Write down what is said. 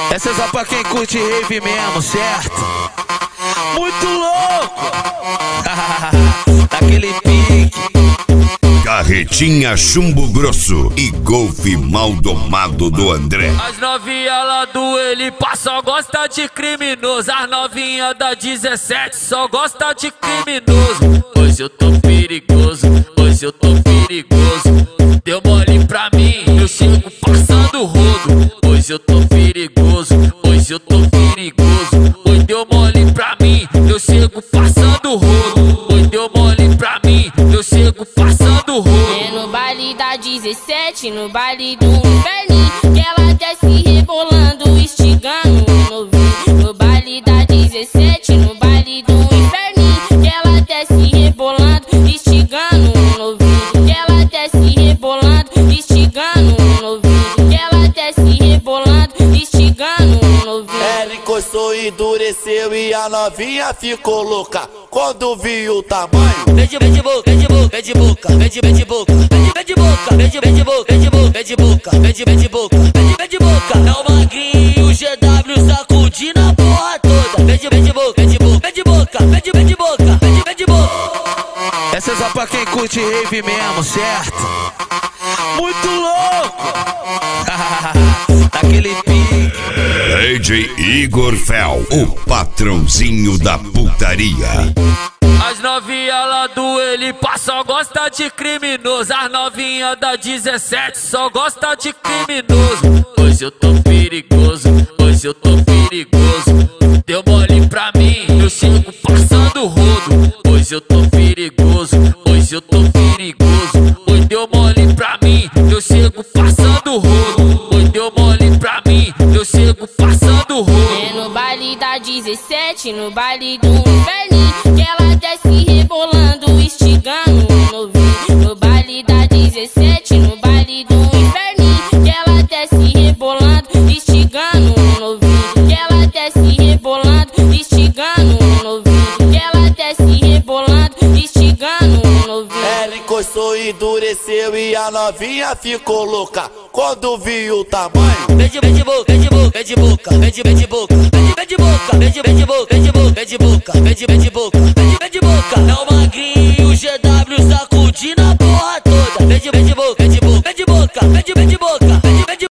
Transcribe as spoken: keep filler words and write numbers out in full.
Essa é só pra quem curte rave mesmo, certo? Muito louco! Daquele pique. Carretinha Chumbo Grosso e golfe mal domado do André. As novinhas lá do ele só gosta de criminoso. As novinhas da dezessete só gosta de criminoso. Hoje eu tô perigoso, hoje eu tô perigoso. Deu mole pra mim, eu chego passando rodo. Hoje eu tô perigoso, hoje eu tô perigoso. Hoje deu mole pra mim, eu chego passando rodo. Hoje deu mole pra mim, eu chego passando rodo. É no baile da dezessete, no baile do inferninho, que ela desce rebolando, estigando o novinho. No baile da dezessete, no baile do inferninho, que ela desce rebolando, estigando o novinho. Que ela desce rebolando, estigando o novinho. Que ela desce rebolando, estigando o novinho. Ela encostou e endureceu e a novinha ficou louca quando viu o tamanho. Vem de, vem de boca, vem de boca, vem de boca, vem de, vem de boca, vem de, vem de boca, vem de, vem de boca, vem de boca, vem de boca, vem de, vem de boca, vem de, vem de boca. É o magrinho G W sacudindo a porra toda. Vem de, vem de boca, vem de boca, vem de boca, vem de, vem de boca, vem de, vem de boca. Essa é só pra quem curte rave mesmo, certo? Muito louco! Daquele pique. D J Igor Fel, o patrãozinho da putaria. As novinhas lá do ele só gosta de criminoso. As novinhas da dezessete só gosta de criminoso. Hoje eu tô perigoso, hoje eu tô perigoso. Deu mole pra mim, eu chego passando rodo. Hoje eu tô perigoso, hoje eu tô perigoso. Hoje deu mole pra mim, eu chego passando rodo. Hoje deu mole pra mim, eu chego passando rodo. É no baile da dezessete, no baile do inferninho, que ela desce rebolando, estigando o novinho. No baile da dezessete, no baile do inferninho, que ela desce rebolando, estigando o novinho. Que ela desce rebolando, estigando o novinho. Que ela desce rebolando, estigando o novinho. Ela encostou e endureceu e a novinha ficou louca quando viu o tamanho. Vem de, vem de boca, vem de boca, vem de boca, vem de, vem de boca, vem de, vem de boca, vem de, vem de boca, vem de boca, vem de boca, vem de, vem de boca,